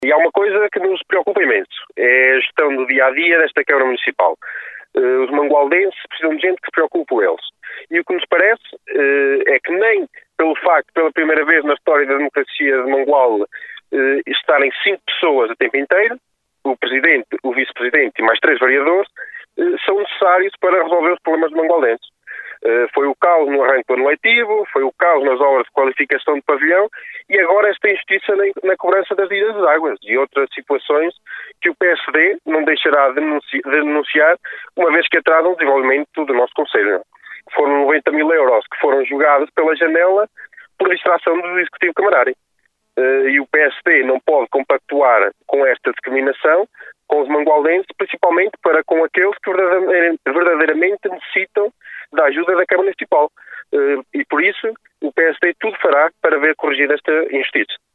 E há uma coisa que nos preocupa imenso, é a gestão do dia-a-dia desta Câmara Municipal. Os mangualdenses precisam de gente que se preocupe com eles. E o que nos parece é que nem pelo facto, pela primeira vez na história da democracia de Mangualde, estarem 5 pessoas a tempo inteiro, o Presidente, o Vice-Presidente e mais 3 vereadores, são necessários para resolver os problemas de mangualdenses. Foi o caos no arranque do ano letivo, foi o caos nas obras de qualificação de pavilhão e agora esta injustiça na cobrança das dívidas de águas e outras situações que o PSD não deixará de denunciar, uma vez que atrasam o desenvolvimento do nosso Conselho. Foram 90 mil euros que foram jogados pela janela por distração do Executivo Camarário. E o PSD não pode compactuar com esta discriminação com os mangualdenses, principalmente para com aqueles que verdadeiramente necessitam da ajuda da Câmara Municipal. E por isso o PSD tudo fará para ver corrigida esta injustiça.